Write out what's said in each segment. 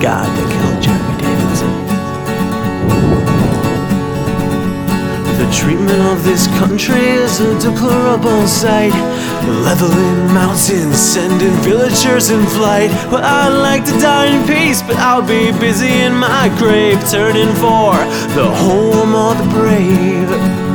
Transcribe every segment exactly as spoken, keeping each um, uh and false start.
God that killed Jeremy Davidson. The treatment of this country is a deplorable sight. Leveling mountains, sending villagers in flight. Well, I'd like to die in peace, but I'll be busy in my grave, turning for the home of the brave.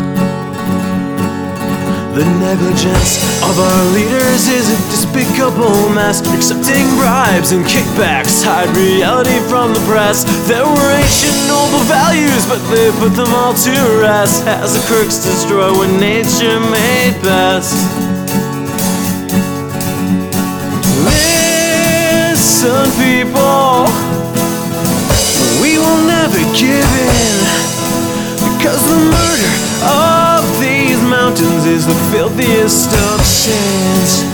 The negligence of our leaders is a despicable mess. Accepting bribes and kickbacks hide reality from the press. There were ancient noble values, but they put them all to rest as the crooks destroy what nature made best. Listen, people, we will never give in, because the murder of these mountains is the filthiest of sins.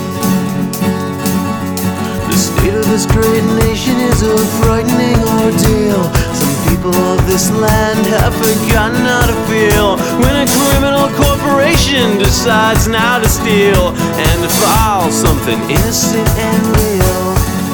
The state of this great nation is a frightening ordeal. Some people of this land have forgotten how to feel when a criminal corporation decides now to steal and defile something innocent and real.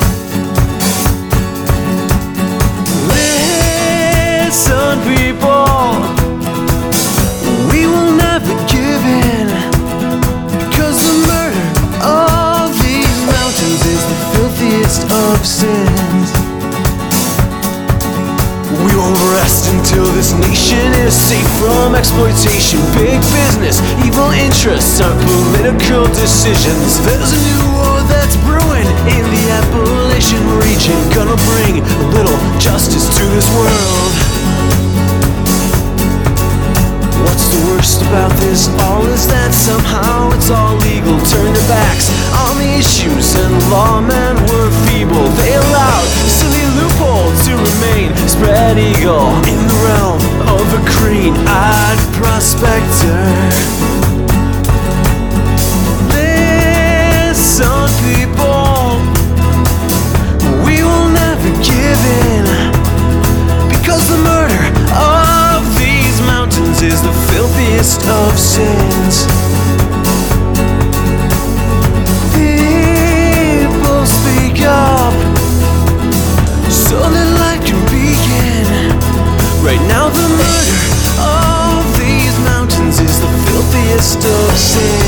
Listen, people, we will never give in, because the murder of these mountains is the filthiest of sins. We won't rest until this nation is safe from exploitation. Big business, evil interests, our political decisions. There's a new war that's brewing in the Appalachian region, gonna bring a little justice to this world. What's the worst about this all is that somehow it's all legal. Turn their backs on the issues and lawmen were feeble. They allowed a silly loophole to remain spread eagle in the realm of a green-eyed prospector. Listen, people, we will never give in, because the murder of these mountains is the filthiest of sins. People, speak up so that life can begin. Right now the murder of these mountains is the filthiest of sins.